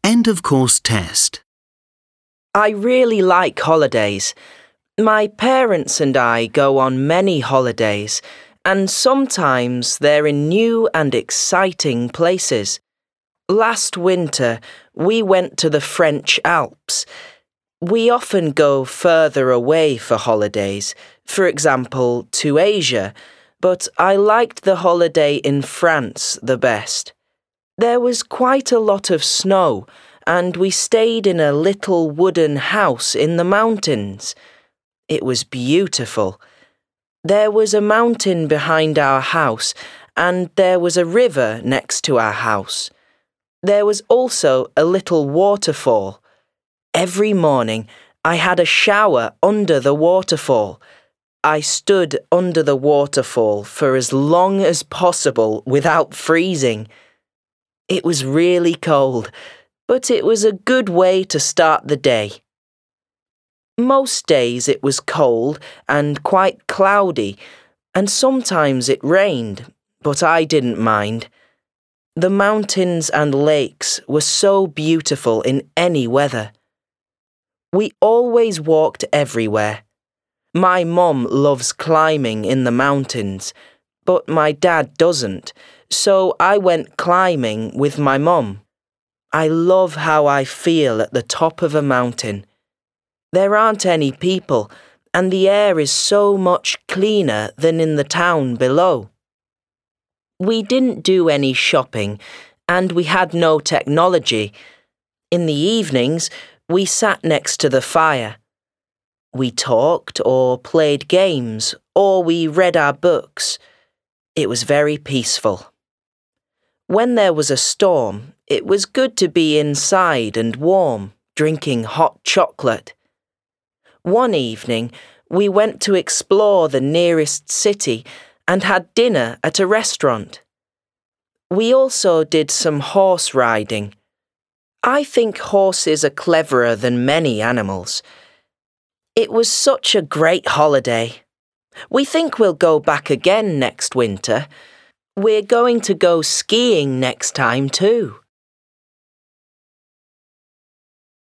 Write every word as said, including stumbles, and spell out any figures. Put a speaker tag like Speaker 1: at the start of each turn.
Speaker 1: End of course test.
Speaker 2: I really like holidays. My parents and I go on many holidays, and sometimes they're in new and exciting places. Last winter, we went to the French Alps. We often go further away for holidays, for example, to Asia, but I liked the holiday in France the best. There was quite a lot of snow, and we stayed in a little wooden house in the mountains. It was beautiful. There was a mountain behind our house, and there was a river next to our house. There was also a little waterfall. Every morning, I had a shower under the waterfall. I stood under the waterfall for as long as possible without freezing. It was really cold, but it was a good way to start the day. Most days it was cold and quite cloudy, and sometimes it rained, but I didn't mind. The mountains and lakes were so beautiful in any weather. We always walked everywhere. My mum loves climbing in the mountains, but my dad doesn't, so I went climbing with my mum. I love how I feel at the top of a mountain. There aren't any people, and the air is so much cleaner than in the town below. We didn't do any shopping, and we had no technology. In the evenings, we sat next to the fire. We talked or played games, or we read our books. It was very peaceful. When there was a storm, it was good to be inside and warm, drinking hot chocolate. One evening, we went to explore the nearest city and had dinner at a restaurant. We also did some horse riding. I think horses are cleverer than many animals. It was such a great holiday. We think we'll go back again next winter. We're going to go skiing next time too.